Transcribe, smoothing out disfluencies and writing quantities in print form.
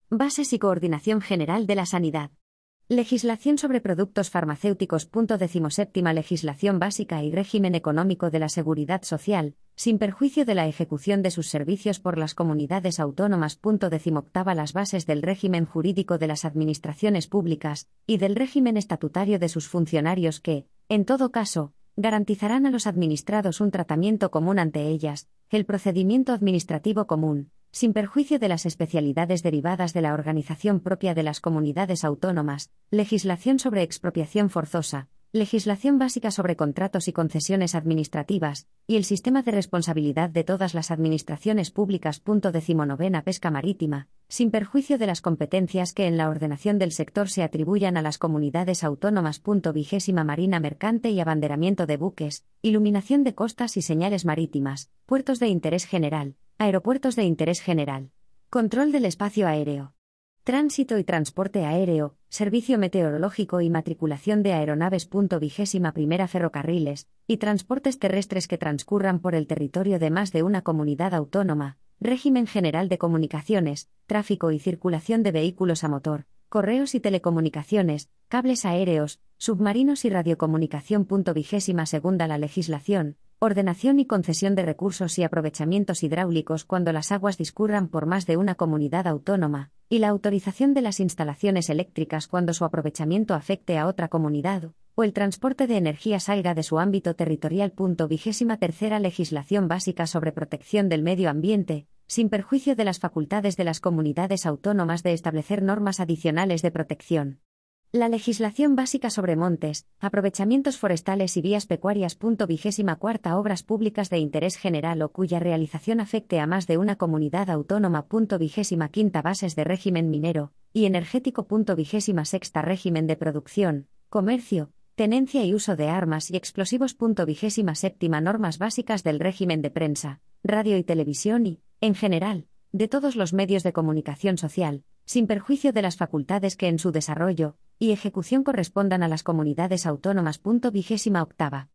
Bases y coordinación general de la sanidad. Legislación sobre productos farmacéuticos. 17. Legislación básica y régimen económico de la Seguridad Social, sin perjuicio de la ejecución de sus servicios por las comunidades autónomas. 18. Las bases del régimen jurídico de las administraciones públicas, y del régimen estatutario de sus funcionarios que, en todo caso, garantizarán a los administrados un tratamiento común ante ellas, el procedimiento administrativo común, sin perjuicio de las especialidades derivadas de la organización propia de las comunidades autónomas, legislación sobre expropiación forzosa, legislación básica sobre contratos y concesiones administrativas, y el sistema de responsabilidad de todas las administraciones públicas. 19. Pesca marítima, sin perjuicio de las competencias que en la ordenación del sector se atribuyan a las comunidades autónomas. 20. Marina mercante y abanderamiento de buques, iluminación de costas y señales marítimas, puertos de interés general, aeropuertos de interés general, control del espacio aéreo, tránsito y transporte aéreo, servicio meteorológico y matriculación de aeronaves. 21. Ferrocarriles, y transportes terrestres que transcurran por el territorio de más de una comunidad autónoma, régimen general de comunicaciones, tráfico y circulación de vehículos a motor, correos y telecomunicaciones, cables aéreos, submarinos y radiocomunicación. 22. La legislación, ordenación y concesión de recursos y aprovechamientos hidráulicos cuando las aguas discurran por más de una comunidad autónoma, y la autorización de las instalaciones eléctricas cuando su aprovechamiento afecte a otra comunidad, o el transporte de energía salga de su ámbito territorial. 23. Legislación básica sobre protección del medio ambiente, sin perjuicio de las facultades de las comunidades autónomas de establecer normas adicionales de protección. La legislación básica sobre montes, aprovechamientos forestales y vías pecuarias. 24. Obras públicas de interés general o cuya realización afecte a más de una comunidad autónoma. 25. Bases de régimen minero y energético. 26. Régimen de producción, comercio, tenencia y uso de armas y explosivos. 27. Normas básicas del régimen de prensa, radio y televisión y, en general, de todos los medios de comunicación social, sin perjuicio de las facultades que en su desarrollo y ejecución correspondan a las comunidades autónomas. 28.